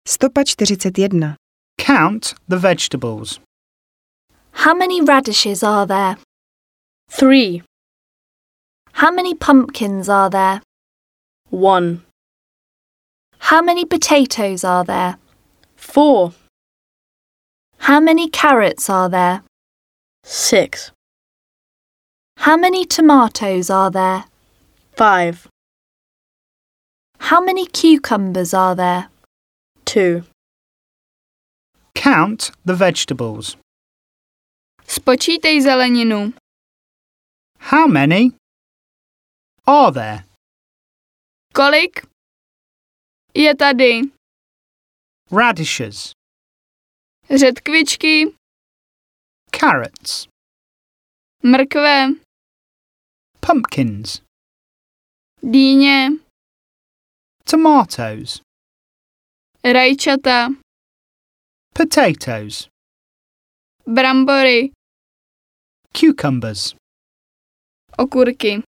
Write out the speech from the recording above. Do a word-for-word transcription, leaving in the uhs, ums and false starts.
Stopa čtyřicet jedna. Count the vegetables. How many radishes are there? Three. How many pumpkins are there? One. How many potatoes are there? Four. How many carrots are there? Six. How many tomatoes are there? Five. How many cucumbers are there? Two. Count the vegetables. Spočítej zeleninu. How many are there? Kolik je tady? Radishes, Řetkvičky, carrots, mrkve, pumpkins, dýně, tomatoes, rajčata, potatoes, brambory, cucumbers. okurky.